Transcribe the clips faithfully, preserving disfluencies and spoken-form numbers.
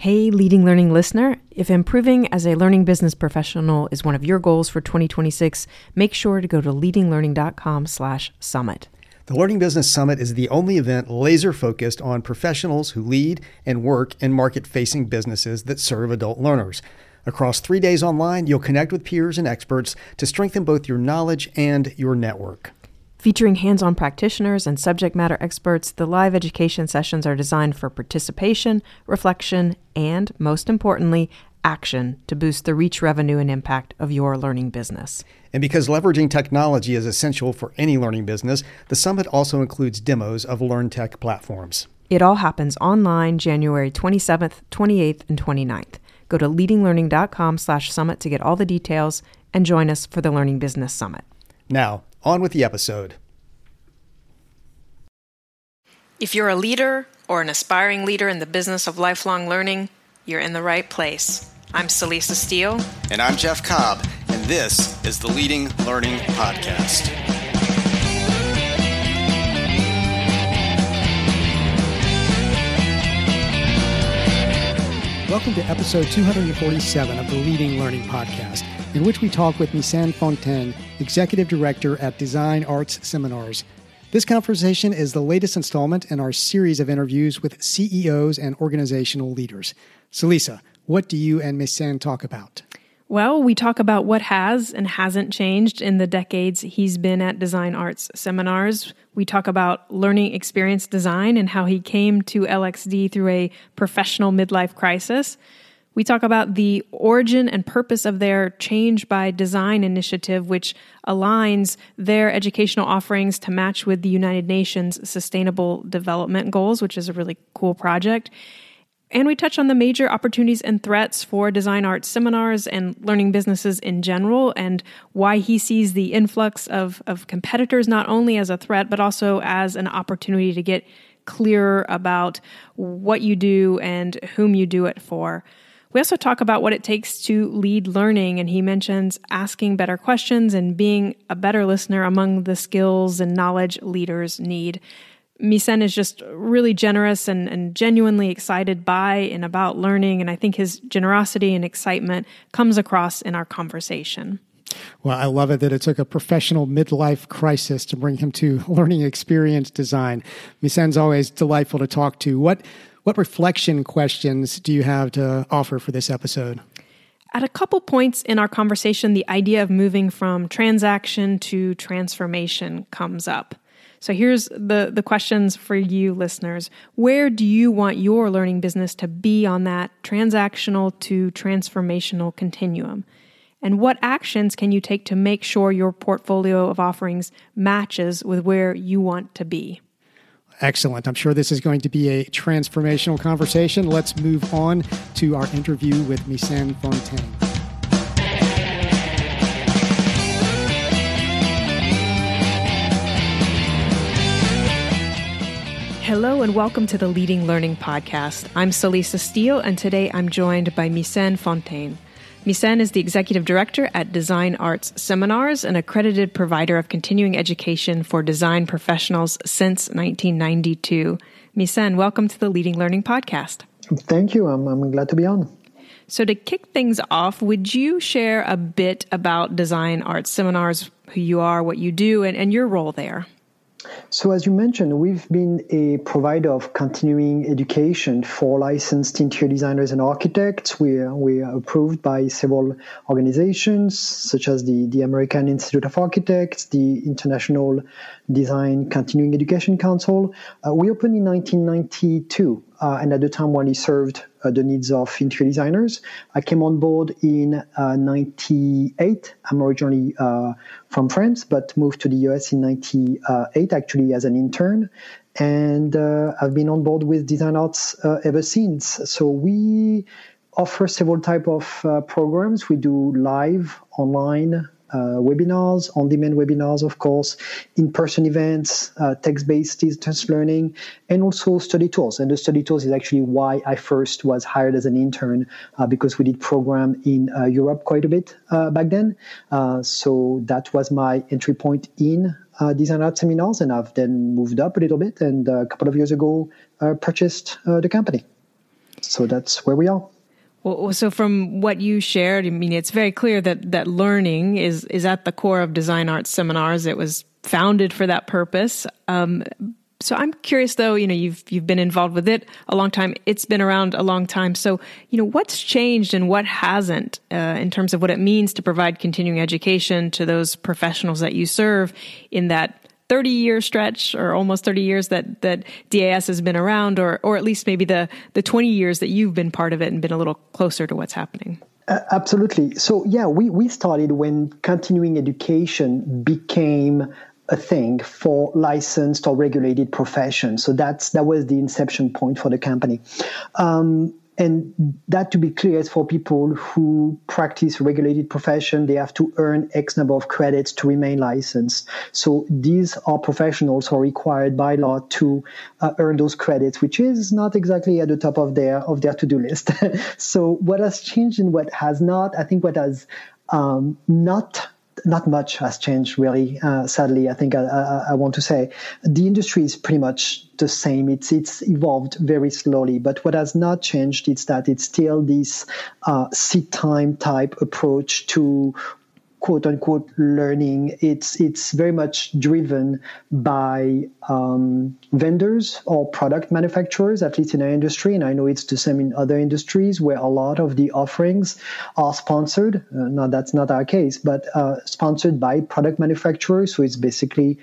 Hey, Leading Learning listener, if improving as a learning business professional is one of your goals for twenty twenty-six, make sure to go to leadinglearning.com slash summit. The Learning Business Summit is the only event laser-focused on professionals who lead and work in market-facing businesses that serve adult learners. Across three days online, you'll connect with peers and experts to strengthen both your knowledge and your network. Featuring hands-on practitioners and subject matter experts, the live education sessions are designed for participation, reflection, and, most importantly, action to boost the reach, revenue, and impact of your learning business. And because leveraging technology is essential for any learning business, the summit also includes demos of LearnTech platforms. It all happens online January twenty-seventh, twenty-eighth, and twenty-ninth. Go to leadinglearning.com slash summit to get all the details and join us for the Learning Business Summit. Now, on with the episode. If you're a leader or an aspiring leader in the business of lifelong learning, you're in the right place. I'm Celisa Steele. And I'm Jeff Cobb, and this is the Leading Learning Podcast. Welcome to episode two forty-seven of the Leading Learning Podcast, in which we talk with Micène Fontaine, Executive Director at Design Arts Seminars. This conversation is the latest installment in our series of interviews with C E Os and organizational leaders. Celisa, what do you and Micène talk about? Well, we talk about what has and hasn't changed in the decades he's been at Design Arts Seminars. We talk about learning experience design and how he came to L X D through a professional midlife crisis. We talk about the origin and purpose of their Change by Design initiative, which aligns their educational offerings to match with the United Nations Sustainable Development Goals, which is a really cool project. And we touch on the major opportunities and threats for Design Arts Seminars and learning businesses in general, and why he sees the influx of, of competitors not only as a threat, but also as an opportunity to get clearer about what you do and whom you do it for. We also talk about what it takes to lead learning, and he mentions asking better questions and being a better listener among the skills and knowledge leaders need. Micène is just really generous and, and genuinely excited by and about learning, and I think his generosity and excitement comes across in our conversation. Well, I love it that it took a professional midlife crisis to bring him to learning experience design. Micène's always delightful to talk to. What What reflection questions do you have to offer for this episode? At a couple points in our conversation, the idea of moving from transaction to transformation comes up. So here's the, the questions for you listeners. Where do you want your learning business to be on that transactional to transformational continuum? And what actions can you take to make sure your portfolio of offerings matches with where you want to be? Excellent. I'm sure this is going to be a transformational conversation. Let's move on to our interview with Micène Fontaine. Hello and welcome to the Leading Learning Podcast. I'm Celisa Steele, and today I'm joined by Micène Fontaine. Micène is the Executive Director at Design Arts Seminars, an accredited provider of continuing education for design professionals since nineteen ninety-two. Micène, welcome to the Leading Learning Podcast. Thank you. I'm, I'm glad to be on. So to kick things off, would you share a bit about Design Arts Seminars, who you are, what you do, and, and your role there? So as you mentioned, we've been a provider of continuing education for licensed interior designers and architects. We're, we're approved by several organizations, such as the, the American Institute of Architects, the International Design Continuing Education Council. Uh, we opened in nineteen ninety-two, uh, and at the time when we served uh, the needs of interior designers. I came on board in uh, ninety-eight. I'm originally uh, from France, but moved to the U S in ninety-eight, actually as an intern. And uh, I've been on board with Design Arts uh, ever since. So we offer several type of uh, programs. We do live, online, Uh, webinars, on-demand webinars, of course, in-person events, uh, text-based distance learning, and also study tours. And the study tours is actually why I first was hired as an intern, uh, because we did program in uh, Europe quite a bit uh, back then. Uh, so that was my entry point in uh, Design Arts Seminars, and I've then moved up a little bit, and uh, a couple of years ago uh, purchased uh, the company. So that's where we are. Well, so from what you shared, I mean, it's very clear that that learning is is at the core of Design Arts Seminars. It was founded for that purpose. Um, so I'm curious, though. You know, you've you've been involved with it a long time. It's been around a long time. So, you know, what's changed and what hasn't uh, in terms of what it means to provide continuing education to those professionals that you serve in that thirty-year stretch, or almost thirty years that, that D A S has been around, or or at least maybe the, the twenty years that you've been part of it and been a little closer to what's happening? Uh, absolutely. So, yeah, we, we started when continuing education became a thing for licensed or regulated professions. So that's that was the inception point for the company. Um, And that, to be clear, is for people who practice regulated profession. They have to earn X number of credits to remain licensed. So these are professionals who are required by law to uh, earn those credits, which is not exactly at the top of their of their to-do list. So what has changed and what has not, I think what has um, not Not much has changed, really. Uh, sadly, I think I, I, I want to say the industry is pretty much the same. It's it's evolved very slowly. But what has not changed is that it's still this uh, seat time type approach to quote unquote learning. It's it's very much driven by um, vendors or product manufacturers, at least in our industry. And I know it's the same in other industries where a lot of the offerings are sponsored. Uh, no, that's not our case, but uh, sponsored by product manufacturers. So it's basically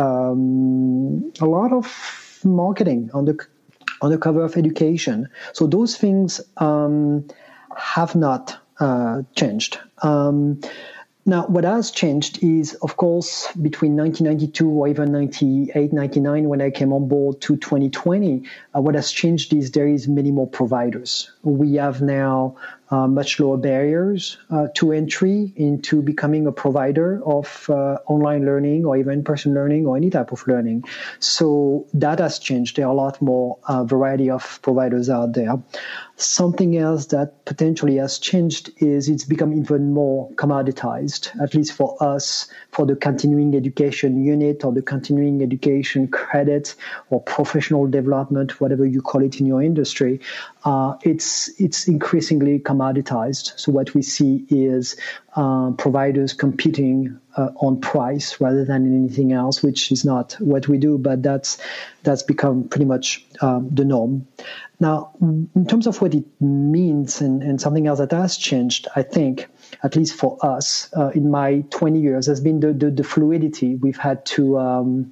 um, a lot of marketing on the on the cover of education. So those things um, have not uh, changed. Um, Now, what has changed is, of course, between nineteen ninety-two or even ninety-eight, ninety-nine, when I came on board, to twenty twenty, uh, what has changed is there is many more providers. We have now uh, much lower barriers uh, to entry into becoming a provider of uh, online learning or even in-person learning or any type of learning. So that has changed. There are a lot more uh, variety of providers out there. Something else that potentially has changed is it's become even more commoditized, at least for us, for the continuing education unit or the continuing education credit or professional development, whatever you call it in your industry. Uh, it's it's increasingly commoditized. So what we see is uh, providers competing uh, on price rather than anything else, which is not what we do, but that's that's become pretty much um, the norm. Now, in terms of what it means and, and something else that has changed, I think, at least for us, uh, in my twenty years, has been the, the, the fluidity we've had to um,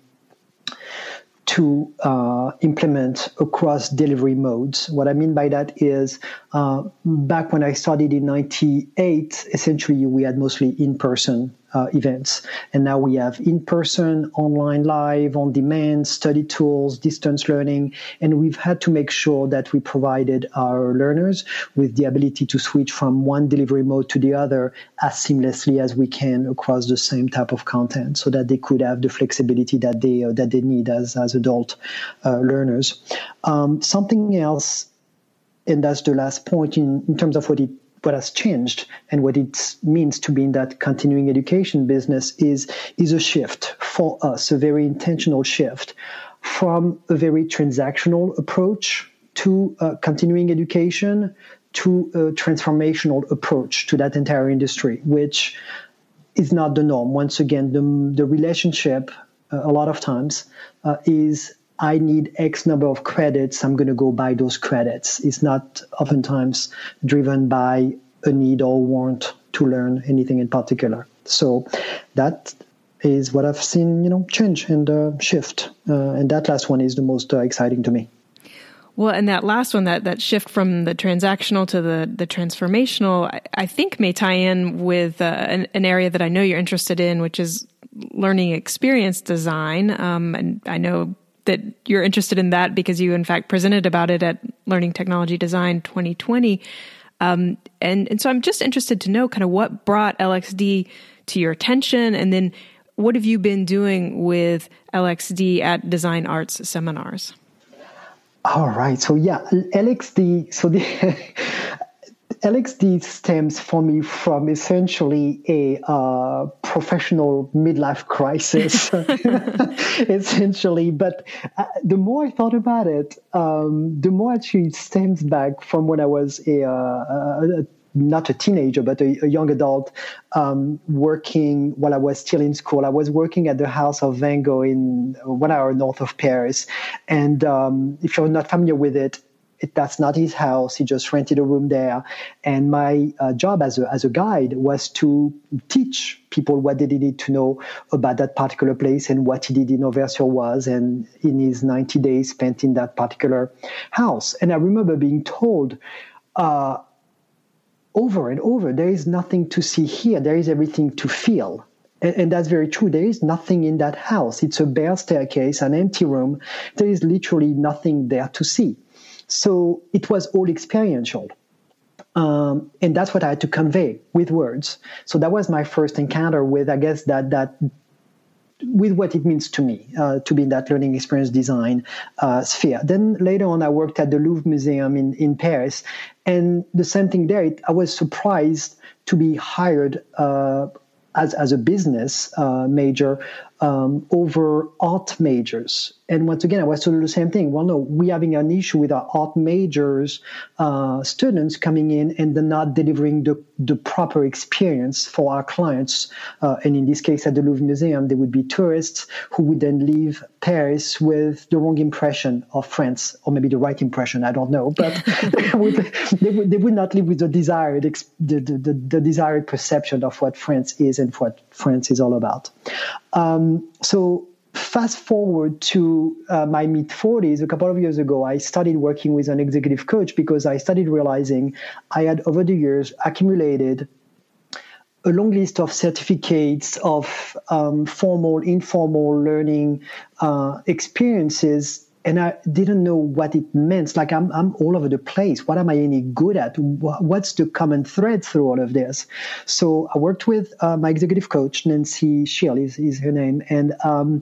to uh, implement across delivery modes. What I mean by that is, uh, back when I started in ninety-eight, essentially we had mostly in-person uh, events. And now we have in-person, online, live, on-demand, study tools, distance learning. And we've had to make sure that we provided our learners with the ability to switch from one delivery mode to the other as seamlessly as we can across the same type of content, so that they could have the flexibility that they uh, that they need as, as adult uh, learners. Um, something else, and that's the last point in, in terms of what it what has changed and what it means to be in that continuing education business is, is a shift for us, a very intentional shift from a very transactional approach to uh, continuing education to a transformational approach to that entire industry, which is not the norm. Once again, the, the relationship uh, a lot of times uh, is I need X number of credits, I'm going to go buy those credits. It's not oftentimes driven by a need or want to learn anything in particular. So that is what I've seen, you know, change and uh, shift. Uh, and that last one is the most uh, exciting to me. Well, and that last one, that, that shift from the transactional to the, the transformational, I, I think may tie in with uh, an, an area that I know you're interested in, which is learning experience design. Um, and I know that you're interested in that because you, in fact, presented about it at Learning Technology Design twenty twenty. Um, and, and so I'm just interested to know kind of what brought L X D to your attention, and then what have you been doing with L X D at Design Arts Seminars? All right. So yeah, L X D, so the L X D stems for me from essentially a uh, professional midlife crisis, essentially. But uh, the more I thought about it, um, the more actually it stems back from when I was a, uh, a not a teenager, but a, a young adult, um, working while I was still in school. I was working at the House of Van Gogh in one hour north of Paris. And um, if you're not familiar with it, it, that's not his house. He just rented a room there. And my uh, job as a, as a guide was to teach people what they needed to know about that particular place and what he did in Auvers-sur-Oise and in his ninety days spent in that particular house. And I remember being told, uh, over and over, there is nothing to see here. There is everything to feel. And, and that's very true. There is nothing in that house. It's a bare staircase, an empty room. There is literally nothing there to see. So it was all experiential. Um, and that's what I had to convey with words. So that was my first encounter with, I guess, that that with what it means to me uh, to be in that learning experience design uh, sphere. Then later on, I worked at the Louvre Museum in, in Paris. And the same thing there, it, I was surprised to be hired uh, as, as a business uh, major um, over art majors. And once again, I was told the same thing. Well, no, we're having an issue with our art majors uh, students coming in and they're not delivering the, the proper experience for our clients. Uh, and in this case, at the Louvre Museum, they would be tourists who would then leave Paris with the wrong impression of France, or maybe the right impression, I don't know. But they, would, they, would, they would not leave with the desired, the, the, the, the desired perception of what France is and what France is all about. Um, so fast forward to uh, my mid-forties, a couple of years ago, I started working with an executive coach because I started realizing I had, over the years, accumulated a long list of certificates of um, formal, informal learning uh, experiences, and I didn't know what it meant. Like, I'm I'm all over the place. What am I any good at? What's the common thread through all of this? So I worked with uh, my executive coach, Nancy Schill is, is her name, and um,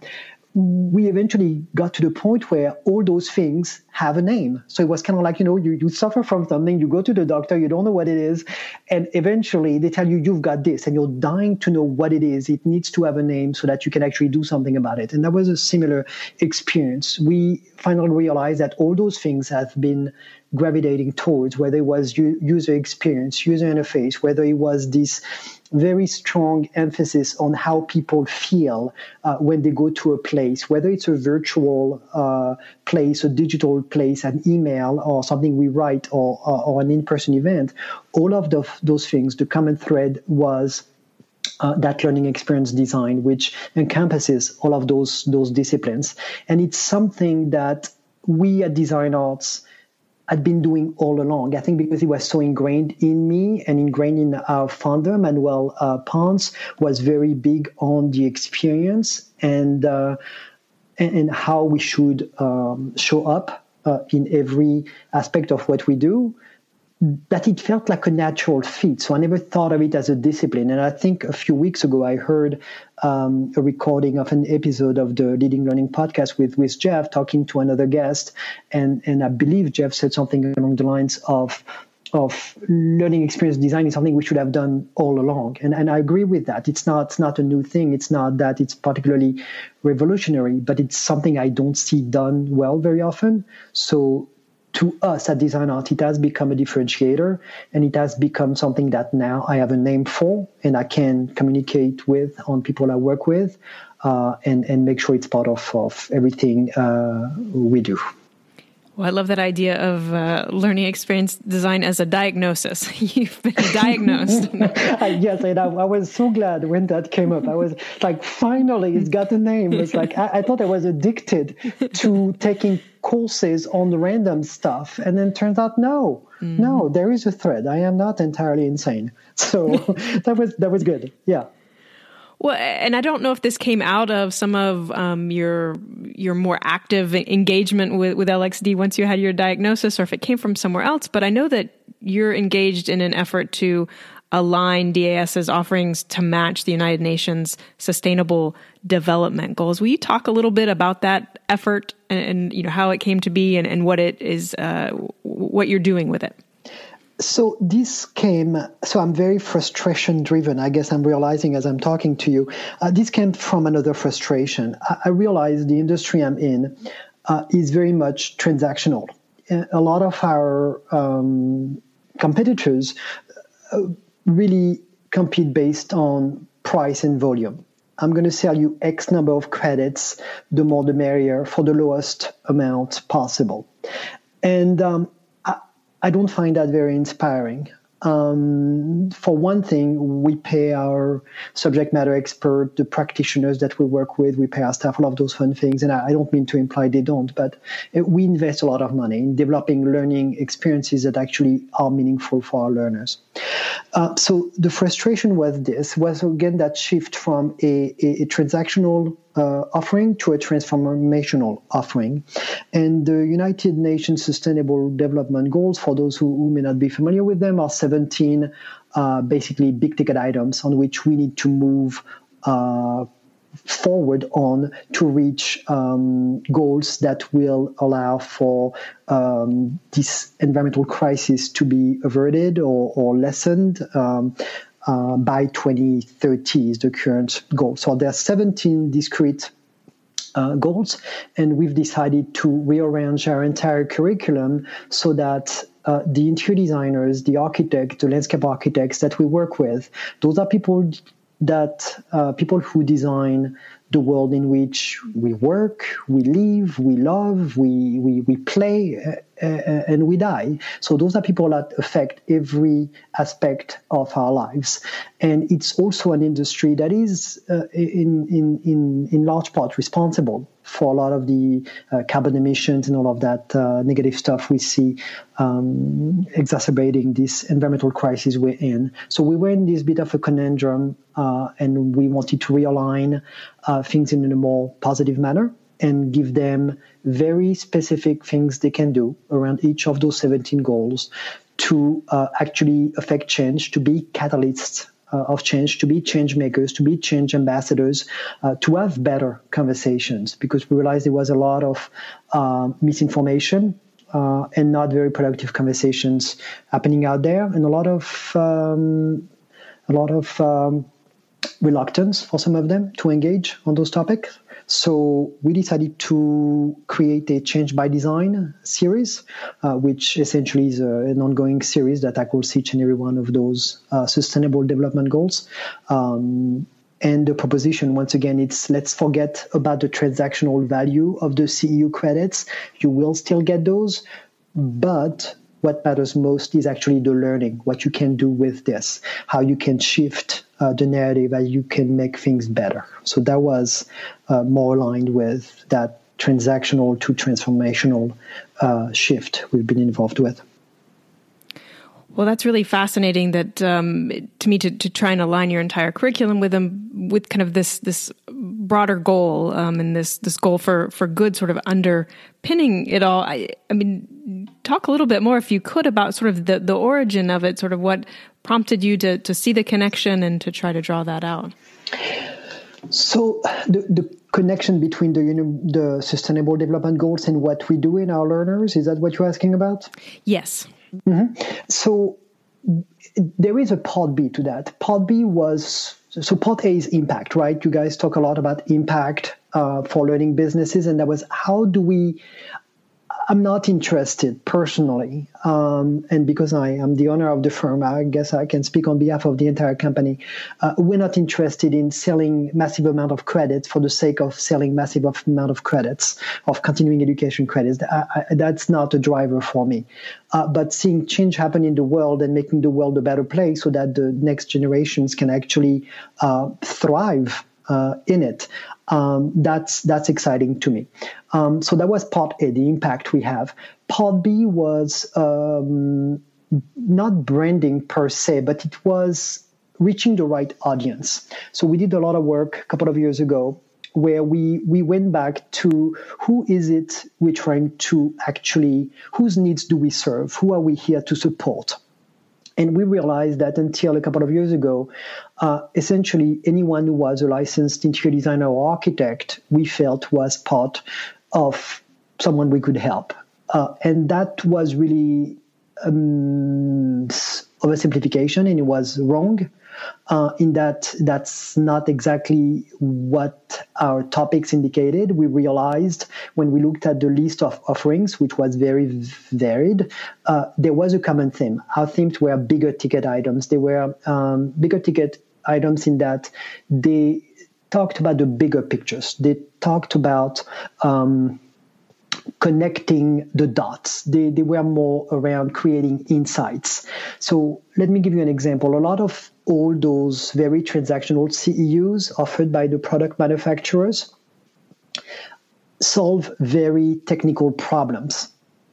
we eventually got to the point where all those things have a name. So it was kind of like, you know, you, you suffer from something, you go to the doctor, you don't know what it is, and eventually they tell you you've got this, and you're dying to know what it is. It needs to have a name so that you can actually do something about it. And that was a similar experience. We finally realized that all those things have been gravitating towards, whether it was user experience, user interface, whether it was this very strong emphasis on how people feel uh, when they go to a place, whether it's a virtual uh, place, a digital place, an email, or something we write, or, or, or an in-person event. All of the, those things, the common thread was uh, that learning experience design, which encompasses all of those those disciplines. And it's something that we at Design Arts had been doing all along. I think because it was so ingrained in me and ingrained in our founder, Manuel uh, Pons, was very big on the experience and uh, and, and how we should um, show up uh, in every aspect of what we do, that it felt like a natural fit. So I never thought of it as a discipline. And I think a few weeks ago, I heard um, a recording of an episode of the Leading Learning podcast with, with Jeff talking to another guest. And, and I believe Jeff said something along the lines of, of learning experience design is something we should have done all along. And, and I agree with that. It's not, it's not a new thing. It's not that it's particularly revolutionary, but it's something I don't see done well very often. So to us at Design Art, it has become a differentiator, and it has become something that now I have a name for, and I can communicate with on people I work with, uh, and, and make sure it's part of, of everything uh, we do. Well, I love that idea of uh, learning experience design as a diagnosis. You've been diagnosed. Yes, and I, I was so glad when that came up. I was like, finally, it's got a name. It's like I, I thought I was addicted to taking courses on random stuff, and then turns out no, mm. no, there is a thread. I am not entirely insane. So that was that was good. Yeah. Well, and I don't know if this came out of some of um, your your more active engagement with, with L X D once you had your diagnosis, or if it came from somewhere else. But I know that you're engaged in an effort to align DAS's offerings to match the United Nations Sustainable Development Goals. Will you talk a little bit about that effort and, and you know how it came to be and, and what it is, uh, what you're doing with it? So this came, so I'm very frustration driven. I guess I'm realizing as I'm talking to you, uh, this came from another frustration. I, I realize the industry I'm in uh, is very much transactional. A lot of our um, competitors uh, really compete based on price and volume. I'm going to sell you X number of credits, the more the merrier, for the lowest amount possible. And um, I don't find that very inspiring. Um, for one thing, we pay our subject matter expert, the practitioners that we work with, we pay our staff all of those fun things. And I, I don't mean to imply they don't, but it, we invest a lot of money in developing learning experiences that actually are meaningful for our learners. Uh, so the frustration was this, was again that shift from a, a, a transactional uh, offering to a transformational offering. And the United Nations Sustainable Development Goals, for those who, who may not be familiar with them, are seventeen uh, basically big ticket items on which we need to move uh, forward on to reach um, goals that will allow for um, this environmental crisis to be averted or, or lessened um, uh, by twenty thirty is the current goal. So there are seventeen discrete uh, goals, and we've decided to rearrange our entire curriculum so that Uh, the interior designers, the architects, the landscape architects that we work with, those are people that uh, people who design the world in which we work, we live, we love, we we, we play, uh, uh, and we die. So those are people that affect every aspect of our lives. And it's also an industry that is uh, in, in, in, in large part responsible for a lot of the uh, carbon emissions and all of that uh, negative stuff we see um, exacerbating this environmental crisis we're in. So we were in this bit of a conundrum, uh, and we wanted to realign uh, things in a more positive manner and give them very specific things they can do around each of those seventeen goals to uh, actually affect change, to be catalysts Uh, of change, to be change makers, to be change ambassadors, uh, to have better conversations, because we realized there was a lot of uh, misinformation uh, and not very productive conversations happening out there, and a lot of um, a lot of um, reluctance for some of them to engage on those topics. So we decided to create a Change by Design series, uh, which essentially is a, an ongoing series that tackles each and every one of those uh, sustainable development goals. Um, and the proposition, once again, it's let's forget about the transactional value of the C E U credits. You will still get those, but what matters most is actually the learning, what you can do with this, how you can shift uh, the narrative, how you can make things better. So that was uh, more aligned with that transactional to transformational uh, shift we've been involved with. Well, that's really fascinating that um, to me to, to try and align your entire curriculum with them with kind of this this broader goal um, and this this goal for, for good sort of underpinning it all. I, I mean, talk a little bit more, if you could, about sort of the, the origin of it, sort of what prompted you to, to see the connection and to try to draw that out. So the, the connection between the, you know, the Sustainable Development Goals and what we do in our learners, is that what you're asking about? Yes. Mm-hmm. So there is a part B to that. Part B was, so part A is impact, right? You guys talk a lot about impact uh, for learning businesses, and that was how do we, I'm not interested personally, um, and because I am the owner of the firm, I guess I can speak on behalf of the entire company. Uh, we're not interested in selling massive amount of credits for the sake of selling massive amount of credits, of continuing education credits. I, I, that's not a driver for me. Uh, but seeing change happen in the world and making the world a better place so that the next generations can actually uh, thrive uh, in it. Um, that's that's exciting to me. Um, so that was part A, the impact we have. Part B was um, not branding per se, but it was reaching the right audience. So we did a lot of work a couple of years ago where we, we went back to who is it we're trying to actually, whose needs do we serve? Who are we here to support? And we realized that until a couple of years ago, uh, essentially anyone who was a licensed interior designer or architect, we felt was part of someone we could help. Uh, and that was really um, oversimplification, and it was wrong. Uh, in that that's not exactly what our topics indicated. We realized when we looked at the list of offerings, which was very varied, uh, there was a common theme. Our themes were bigger ticket items. They were um, bigger ticket items in that they talked about the bigger pictures. They talked about um, connecting the dots. They, they were more around creating insights. So let me give you an example. A lot of all those very transactional C E Us offered by the product manufacturers solve very technical problems.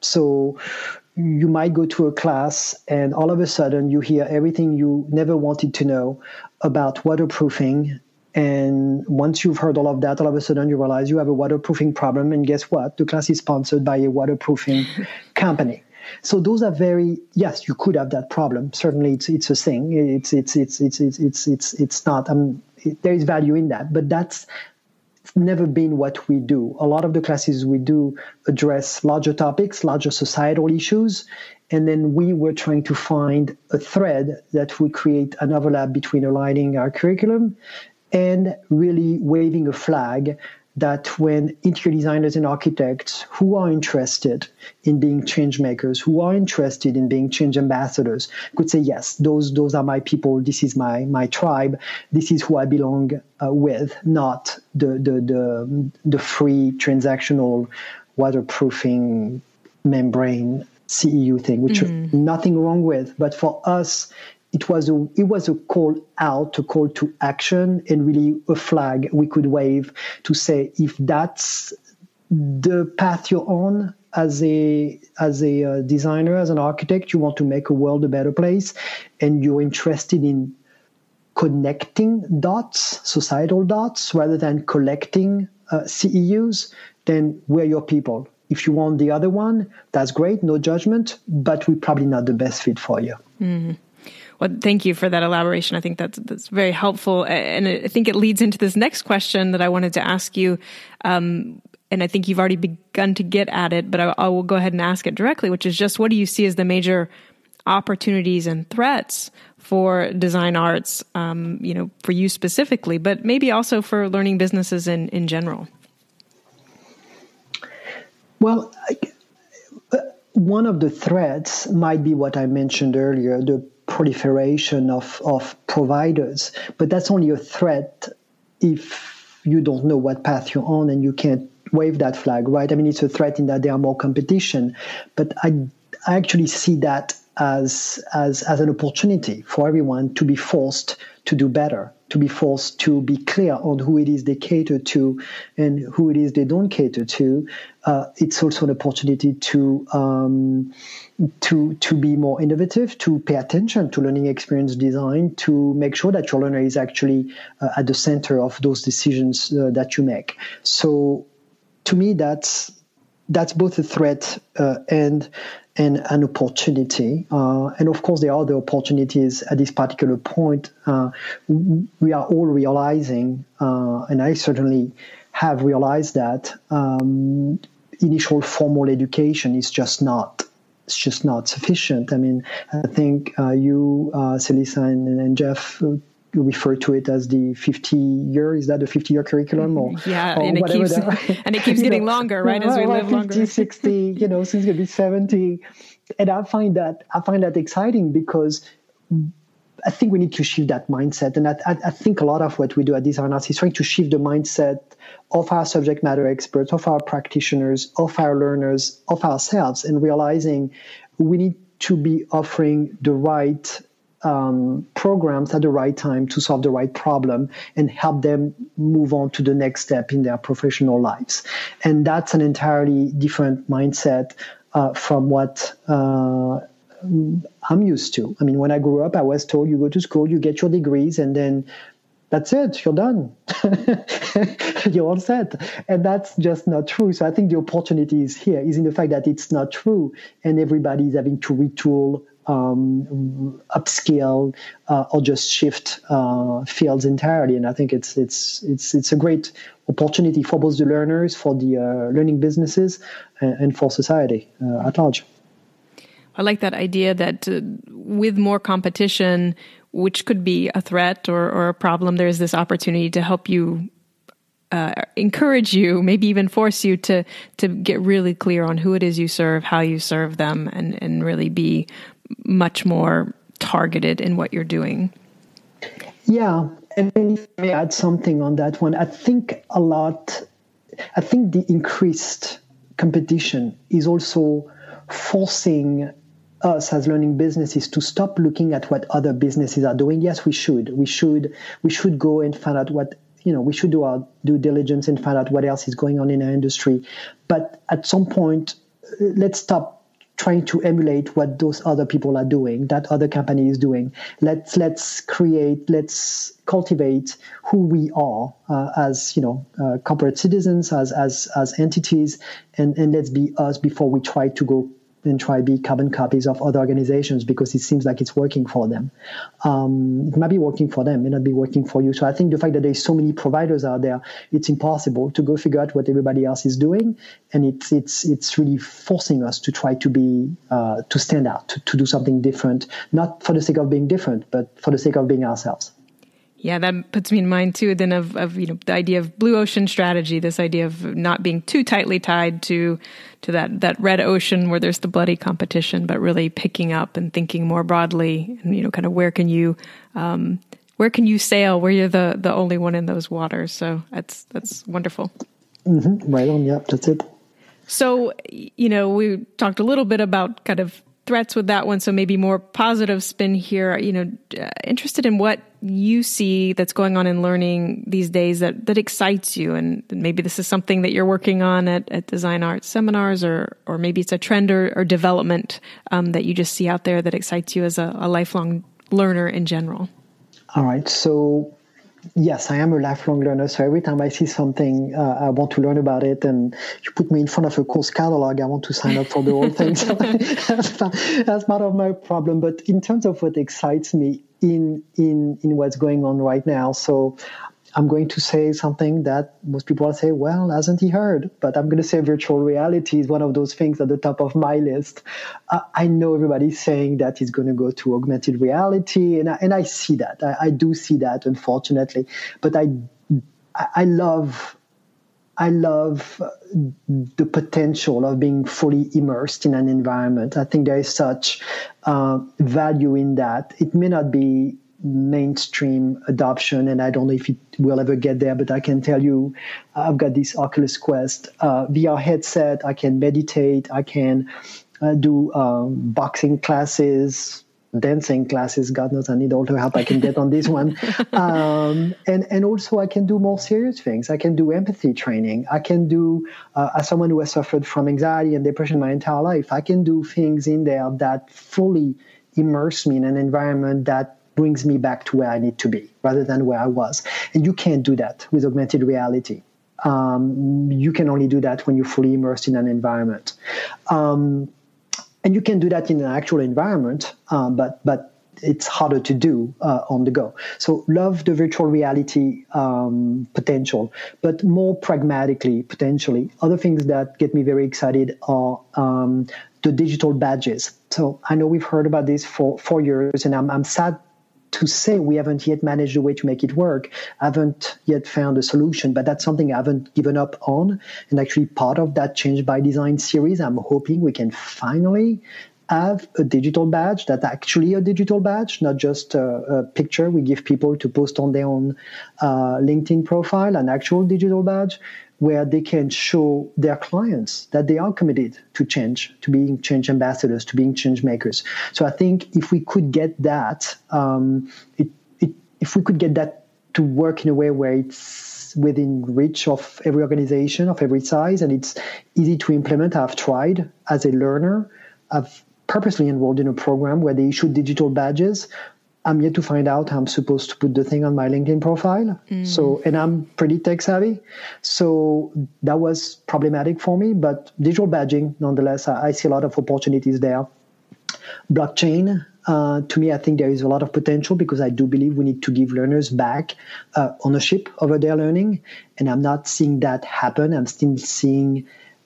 So you might go to a class and all of a sudden you hear everything you never wanted to know about waterproofing. And once you've heard all of that, all of a sudden you realize you have a waterproofing problem. And guess what? The class is sponsored by a waterproofing company. So those are very, yes, you could have that problem. Certainly it's it's a thing. It's it's it's it's it's it's it's, it's not um it, there is value in that, but that's never been what we do. A lot of the classes we do address larger topics, larger societal issues, and then we were trying to find a thread that would create an overlap between aligning our curriculum and really waving a flag that when interior designers and architects who are interested in being change makers, who are interested in being change ambassadors, could say, yes, those those are my people, this is my my tribe, this is who I belong uh, with, not the, the, the, the free transactional waterproofing membrane C E U thing, which mm. nothing wrong with. But for us, It was a it was a call out, a call to action, and really a flag we could wave to say, if that's the path you're on as a as a uh, designer, as an architect, you want to make a world a better place, and you're interested in connecting dots, societal dots, rather than collecting uh, C E Us, then we're your people. If you want the other one, that's great, no judgment, but we're probably not the best fit for you. Mm-hmm. Well, thank you for that elaboration. I think that's, that's very helpful. And I think it leads into this next question that I wanted to ask you. Um, and I think you've already begun to get at it, but I, I will go ahead and ask it directly, which is just, what do you see as the major opportunities and threats for design arts, um, you know, for you specifically, but maybe also for learning businesses in, in general? Well, I, one of the threats might be what I mentioned earlier, the proliferation of, of providers, but that's only a threat if you don't know what path you're on and you can't wave that flag, right? I mean, it's a threat in that there are more competition, but I, I actually see that as, as, as an opportunity for everyone to be forced to do better, to be forced to be clear on who it is they cater to and who it is they don't cater to. Uh, it's also an opportunity to um, to to be more innovative, to pay attention to learning experience design, to make sure that your learner is actually uh, at the center of those decisions uh, that you make. So, to me, that's that's both a threat uh, and and an opportunity. Uh, and of course, there are other opportunities at this particular point. Uh, we are all realizing, uh, and I certainly have realized that um, initial formal education is just not, it's just not sufficient. I mean, I think uh, you, uh, Celissa and, and Jeff, uh, you refer to it as the fifty-year, is that the fifty-year curriculum? Or, yeah, or and, it keeps, that, and it keeps getting know, longer, right, well, as we well, live fifty, longer. sixty, you know, soon it's going to be seventy. And I find that I find that exciting because I think we need to shift that mindset. And I, I think a lot of what we do at Design Arts is trying to shift the mindset of our subject matter experts, of our practitioners, of our learners, of ourselves, and realizing we need to be offering the right um, programs at the right time to solve the right problem and help them move on to the next step in their professional lives. And that's an entirely different mindset uh, from what uh, I'm used to. I mean, when I grew up, I was told you go to school, you get your degrees, and then that's it, you're done. You're all set. And that's just not true. So I think the opportunity is here, is in the fact that it's not true, and everybody is having to retool, um, upscale, uh, or just shift uh, fields entirely. And I think it's it's it's it's a great opportunity for both the learners, for the uh, learning businesses, and, and for society uh, at large. I like that idea that uh, with more competition, which could be a threat or, or a problem, there's this opportunity to help you, uh, encourage you, maybe even force you to to get really clear on who it is you serve, how you serve them, and, and really be much more targeted in what you're doing. Yeah, and if I may add something on that one, I think a lot, I think the increased competition is also forcing us as learning businesses to stop looking at what other businesses are doing. Yes, we should. We should. We should go and find out what, you know, we should do our due diligence and find out what else is going on in our industry. But at some point, let's stop trying to emulate what those other people are doing, that other company is doing. Let's let's create, let's cultivate who we are uh, as, you know, uh, corporate citizens, as as as entities, and, and let's be us before we try to go and try to be carbon copies of other organizations, because it seems like it's working for them. Um, it might be working for them, may not be working for you. So I think the fact that there's so many providers out there, it's impossible to go figure out what everybody else is doing, and it's it's it's really forcing us to try to be uh, to stand out, to, to do something different, not for the sake of being different, but for the sake of being ourselves. Yeah, that puts me in mind too then of, of you know the idea of blue ocean strategy, this idea of not being too tightly tied to to that, that red ocean where there's the bloody competition, but really picking up and thinking more broadly, and you know kind of where can you um, where can you sail where you're the the only one in those waters. So that's that's wonderful. Mm-hmm. Right on. Yeah, that's it. So you know we talked a little bit about kind of threats with that one, so maybe more positive spin here. You know, uh, interested in what you see that's going on in learning these days that, that excites you, and maybe this is something that you're working on at, at Design Arts Seminars, or or maybe it's a trend or, or development um, that you just see out there that excites you as a, a lifelong learner in general. All right, so yes, I am a lifelong learner, so every time I see something, uh, I want to learn about it, and you put me in front of a course catalog, I want to sign up for the whole thing. So that's, that's part of my problem. But in terms of what excites me in in in what's going on right now, so I'm going to say something that most people will say, well, hasn't he heard? But I'm going to say virtual reality is one of those things at the top of my list. Uh, I know everybody's saying that it's going to go to augmented reality, and I, and I see that. I, I do see that, unfortunately. But I, I love, I love the potential of being fully immersed in an environment. I think there is such uh, value in that. It may not be mainstream adoption, and I don't know if it will ever get there, but I can tell you I've got this Oculus Quest uh, V R headset. I can meditate, I can uh, do um, boxing classes, dancing classes. God knows I need all the help I can get on this one. Um, and, and also I can do more serious things. I can do empathy training. I can do, uh, as someone who has suffered from anxiety and depression my entire life, I can do things in there that fully immerse me in an environment that brings me back to where I need to be rather than where I was. And you can't do that with augmented reality. Um, you can only do that when you're fully immersed in an environment. Um, and you can do that in an actual environment, um, but but it's harder to do uh, on the go. So love the virtual reality um, potential, but more pragmatically, potentially, other things that get me very excited are um, the digital badges. So I know we've heard about this for four years, and I'm, I'm sad to say we haven't yet managed a way to make it work. I haven't yet found a solution, but that's something I haven't given up on. And actually part of that Change by Design series, I'm hoping we can finally have a digital badge that's actually a digital badge, not just a, a picture we give people to post on their own uh, LinkedIn profile, an actual digital badge where they can show their clients that they are committed to change, to being change ambassadors, to being change makers. So I think if we could get that, um, it, it, if we could get that to work in a way where it's within reach of every organization, of every size, and it's easy to implement. I've tried as a learner. I've purposely enrolled in a program where they issue digital badges. I'm yet to find out how I'm supposed to put the thing on my LinkedIn profile. Mm. So, and I'm pretty tech savvy. So that was problematic for me, but digital badging, nonetheless, I, I see a lot of opportunities there. Blockchain, uh, to me, I think there is a lot of potential because I do believe we need to give learners back uh, ownership over their learning. And I'm not seeing that happen. I'm still seeing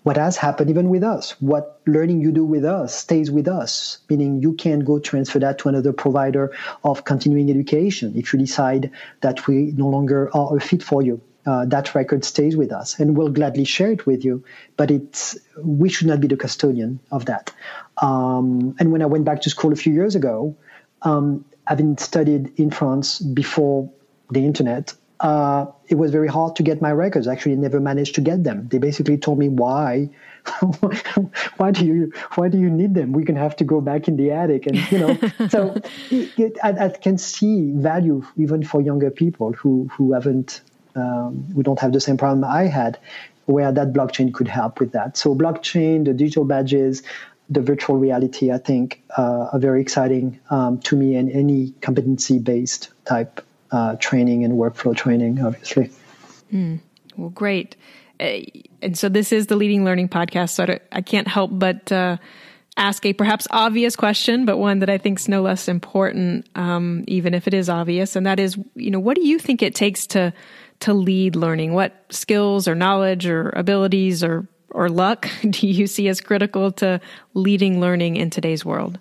what has happened even with us. What learning you do with us stays with us, meaning you can't go transfer that to another provider of continuing education if you decide that we no longer are a fit for you. Uh, that record stays with us, and we'll gladly share it with you. But it's we should not be the custodian of that. Um, and when I went back to school a few years ago, um, having studied in France before the internet, uh, it was very hard to get my records. Actually, I never managed to get them. They basically told me, "Why? why do you why do you need them? We're gonna have to go back in the attic." And you know, so it, it, I, I can see value even for younger people who who haven't. Um, we don't have the same problem I had, where that blockchain could help with that. So blockchain, the digital badges, the virtual reality, I think, uh, are very exciting um, to me, and any competency-based type uh, training and workflow training, obviously. Mm, well, great. Uh, and so this is the Leading Learning Podcast, so I, I can't help but uh, ask a perhaps obvious question, but one that I think is no less important, um, even if it is obvious, and that is, you know, what do you think it takes to to lead learning? What skills or knowledge or abilities or or luck do you see as critical to leading learning in today's world?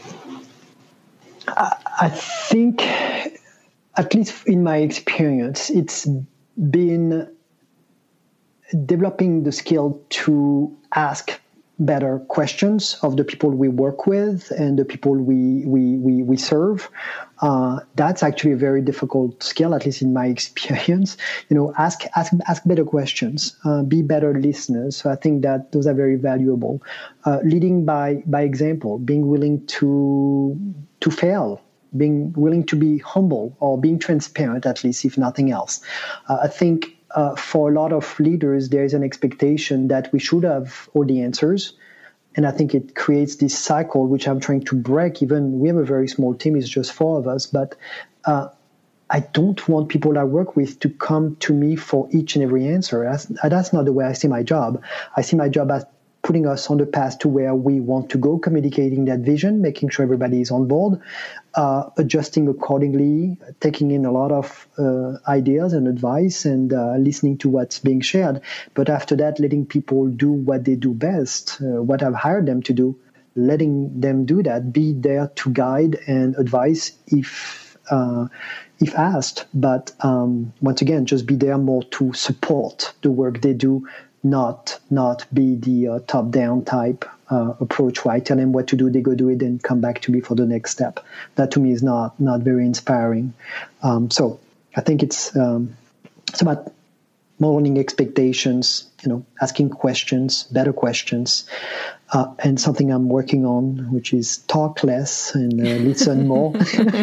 I think, at least in my experience, it's been developing the skill to ask better questions of the people we work with and the people we we we, we serve. Uh, that's actually a very difficult skill, at least in my experience. You know, ask ask ask better questions, uh, be better listeners. So I think that those are very valuable. Uh, leading by by example, being willing to to fail, being willing to be humble, or being transparent, at least if nothing else. Uh, I think. Uh, for a lot of leaders, there is an expectation that we should have all the answers. And I think it creates this cycle, which I'm trying to break. Even we have a very small team, it's just four of us. But uh, I don't want people I work with to come to me for each and every answer. That's, that's not the way I see my job. I see my job as putting us on the path to where we want to go, communicating that vision, making sure everybody is on board, uh, adjusting accordingly, taking in a lot of uh, ideas and advice, and uh, listening to what's being shared. But after that, letting people do what they do best, uh, what I've hired them to do, letting them do that, be there to guide and advise if uh, if asked. But um, once again, just be there more to support the work they do, not not be the uh, top-down type uh, approach where I tell them what to do, they go do it, and come back to me for the next step. That to me is not not very inspiring. Um, so I think it's um, it's about modeling expectations, you know, asking questions, better questions, uh, and something I'm working on, which is talk less and uh, listen more.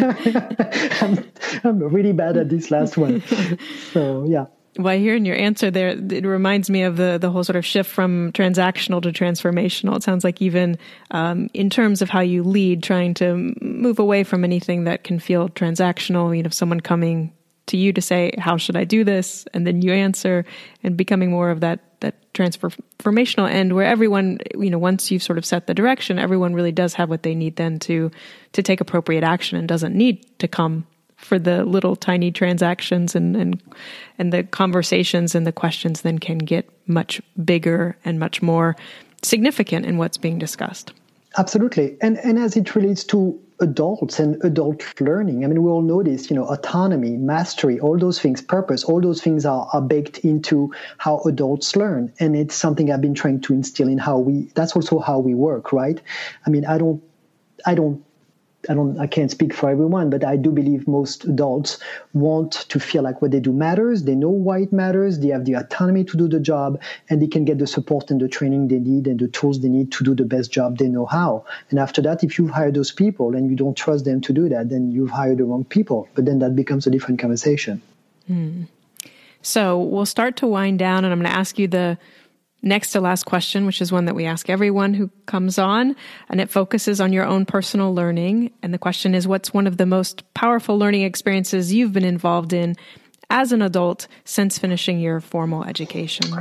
I'm, I'm really bad at this last one. So yeah. Well, hearing your answer there, it reminds me of the, the whole sort of shift from transactional to transformational. It sounds like even um, in terms of how you lead, trying to move away from anything that can feel transactional, you know, someone coming to you to say, how should I do this? And then you answer, and becoming more of that, that transformational end where everyone, you know, once you've sort of set the direction, everyone really does have what they need then to, to take appropriate action and doesn't need to come for the little tiny transactions, and, and and the conversations and the questions then can get much bigger and much more significant in what's being discussed. Absolutely. And and as it relates to adults and adult learning, I mean, we all know this, you know, autonomy, mastery, all those things, purpose, all those things are, are baked into how adults learn. And it's something I've been trying to instill in how we, that's also how we work, right? I mean, I don't, I don't, I don't, I can't speak for everyone, but I do believe most adults want to feel like what they do matters. They know why it matters. They have the autonomy to do the job, and they can get the support and the training they need and the tools they need to do the best job they know how. And after that, if you've hired those people and you don't trust them to do that, then you've hired the wrong people. But then that becomes a different conversation. Hmm. So we'll start to wind down, and I'm going to ask you the next to last question, which is one that we ask everyone who comes on, and it focuses on your own personal learning. And the question is, what's one of the most powerful learning experiences you've been involved in as an adult since finishing your formal education?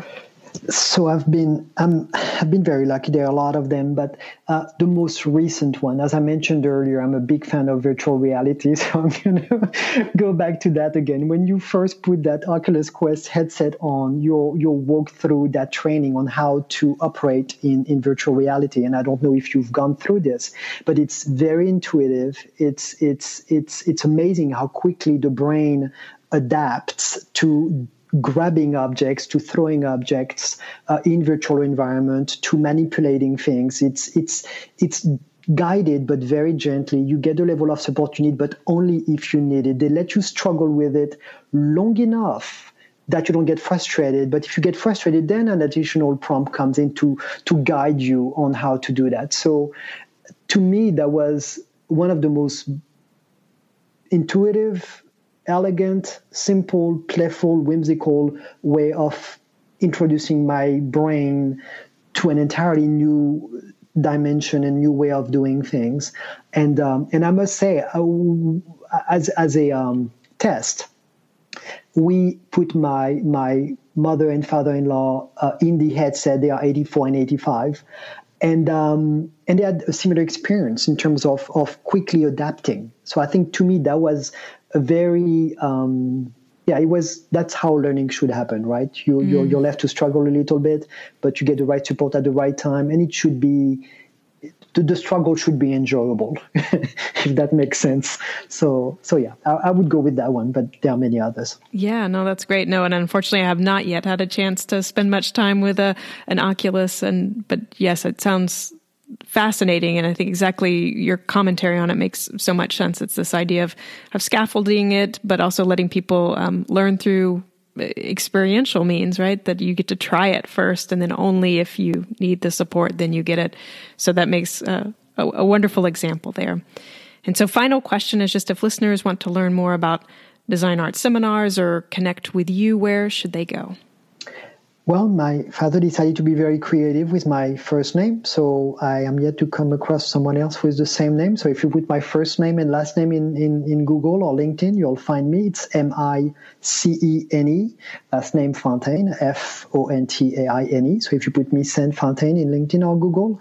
So I've been um, I've been very lucky. There are a lot of them, but uh, the most recent one, as I mentioned earlier, I'm a big fan of virtual reality, so I'm going to go back to that again. When you first put that Oculus Quest headset on, you'll you'll walk through that training on how to operate in, in virtual reality. And I don't know if you've gone through this, but it's very intuitive. It's it's it's it's amazing how quickly the brain adapts to grabbing objects, to throwing objects uh, in virtual environment, to manipulating things. It's it's it's guided, but very gently. You get the level of support you need, but only if you need it. They let you struggle with it long enough that you don't get frustrated. But if you get frustrated, then an additional prompt comes in to, to guide you on how to do that. So to me, that was one of the most intuitive, elegant, simple, playful, whimsical way of introducing my brain to an entirely new dimension and new way of doing things. And um, and I must say, uh, as as a um, test, we put my my mother and father-in-law uh, in the headset. They are eighty-four and eighty-five. And um, and they had a similar experience in terms of, of quickly adapting. So I think to me that was a very um, yeah it was that's how learning should happen, right? You mm. you're, you're left to struggle a little bit, but you get the right support at the right time, and it should be the, the struggle should be enjoyable, if that makes sense. So so yeah, I, I would go with that one, but there are many others. Yeah, no, that's great. No, and unfortunately, I have not yet had a chance to spend much time with a an Oculus, and but yes, it sounds fascinating, and I think exactly your commentary on it makes so much sense. It's this idea of of scaffolding it, but also letting people um, learn through experiential means, right? That you get to try it first, and then only if you need the support, then you get it. So that makes uh, a, a wonderful example there. And so final question is just if listeners want to learn more about Design Arts seminars or connect with you, where should they go? Well, my father decided to be very creative with my first name, so I am yet to come across someone else with the same name. So if you put my first name and last name in, in, in Google or LinkedIn, you'll find me. It's M I C E N E, last name Fontaine, F O N T A I N E. So if you put me, Sen Fontaine, in LinkedIn or Google,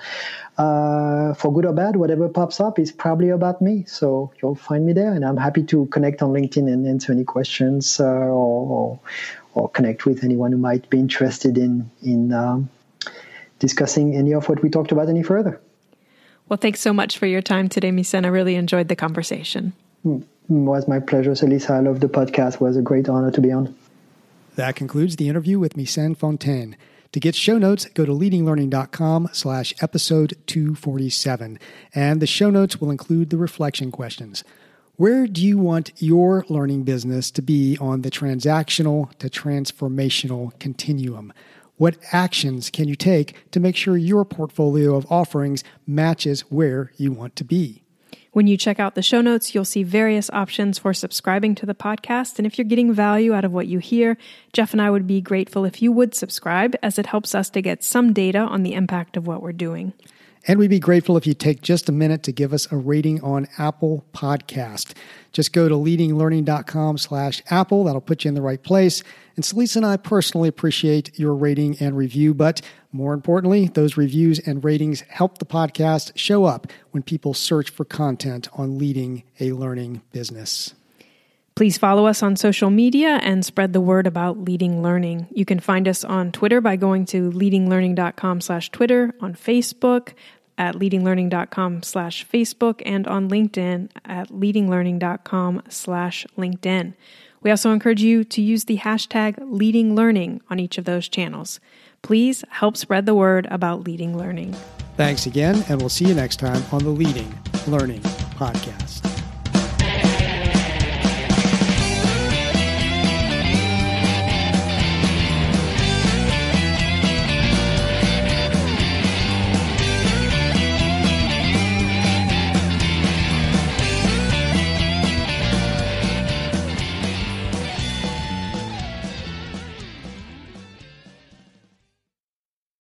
uh, for good or bad, whatever pops up is probably about me. So you'll find me there, and I'm happy to connect on LinkedIn and answer any questions uh, or, or or connect with anyone who might be interested in in um, discussing any of what we talked about any further. Well, thanks so much for your time today, Meeson. I really enjoyed the conversation. It was my pleasure, Celisa. I love the podcast. It was a great honor to be on. That concludes the interview with Meeson Fontaine. To get show notes, go to leadinglearning.com slash episode 247. And the show notes will include the reflection questions. Where do you want your learning business to be on the transactional to transformational continuum? What actions can you take to make sure your portfolio of offerings matches where you want to be? When you check out the show notes, you'll see various options for subscribing to the podcast. And if you're getting value out of what you hear, Jeff and I would be grateful if you would subscribe, as it helps us to get some data on the impact of what we're doing. And we'd be grateful if you take just a minute to give us a rating on Apple Podcast. Just go to leadinglearning.com slash Apple. That'll put you in the right place. And Celisa and I personally appreciate your rating and review, but more importantly, those reviews and ratings help the podcast show up when people search for content on leading a learning business. Please follow us on social media and spread the word about Leading Learning. You can find us on Twitter by going to leadinglearning.com slash Twitter, on Facebook at leadinglearning.com slash Facebook, and on LinkedIn at leadinglearning.com slash LinkedIn. We also encourage you to use the hashtag Leading Learning on each of those channels. Please help spread the word about Leading Learning. Thanks again, and we'll see you next time on the Leading Learning Podcast.